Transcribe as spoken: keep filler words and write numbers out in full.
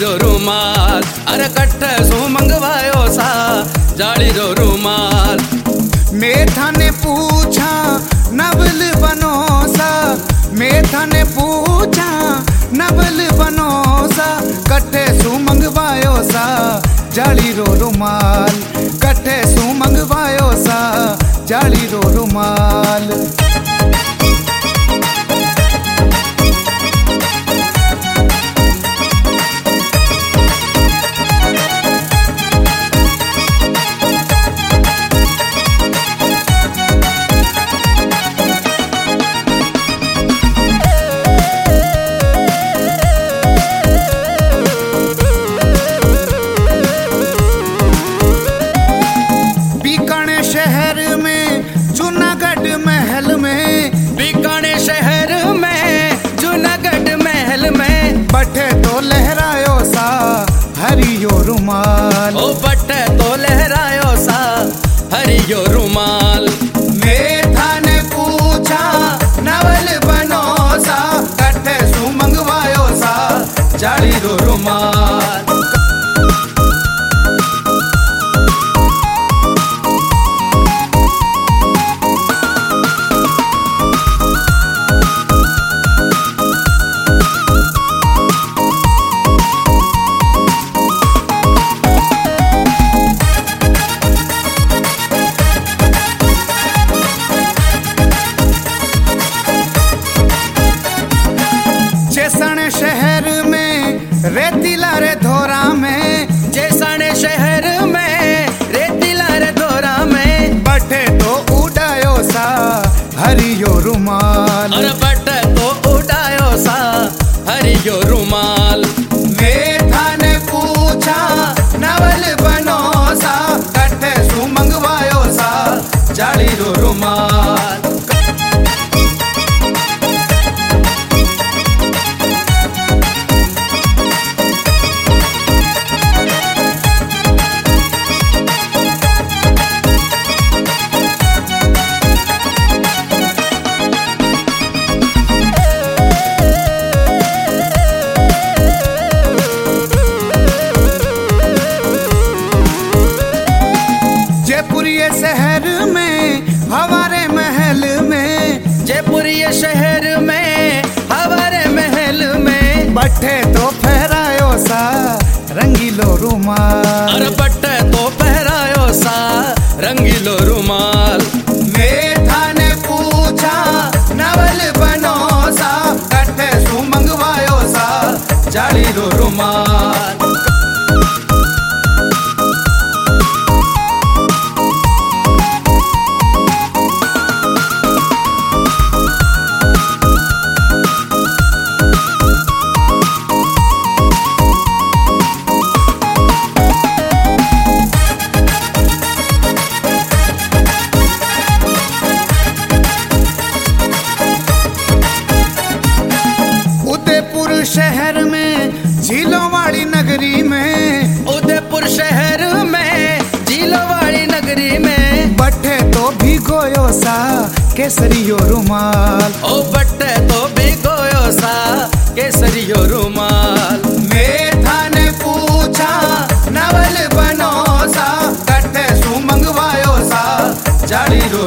रो रुमाल, अरे कट्ठे सू मंगवायो सा जाली रो रुमाल। मेथा ने पूछा नवल बनो सा, मेथा ने पूछा नवल बनो सा, कट्ठे सू मंगवायो सा जाली रो रुमाल, कट्ठे सू मंगवायो सा जाली रो रुमाल। शहर में जूनागढ़ महल में, बीकानेर शहर में जूनागढ़ महल में, बट्ठे तो लहरायो सा हरियो रुमाल, ओ बट्ठे तो लहरायो सा हरियो रुमाल। मेथा ने पूछा नवल बनो सा, कट्ठे सू मंगवायो सा जाली रो रुमाल। जैसण शहर में रेतीला रे धोरा में, जैसण शहर में रेतीला रे धोरा में, बट्ठे तो उड़ायो सा हरियो रुमाल, अरे बट्ठे तो उड़ायो सा हरियो रुमाल। मेथा ने पूछा नवल बनो सा, कट्ठे सू मंगवायो सा जाली रो रुमाल। जयपुरिये शहर में हमारे महल में, जयपुरिये शहर में हमारे महल में, बट्ठे तो फहरायो सा रंगीलो रुमाल, अरे बट्ठे तो पहरायो सा रंगीलो रुमाल। मेथा ने पूछा नवल बनो सा, कट्ठे सू मंगवायो सा जाली रो रुमाल। शहर में झीलों वाली नगरी में, उदयपुर शहर में झीलों वाली नगरी में, बट्ठे तो भिगोयो सा केसरियो रुमाल, ओ बट्ठे तो भिगोयो सा केसरियो रुमाल। मेथा ने पूछा नवल बनो सा, कट्ठे सू मंगवायो सा जाली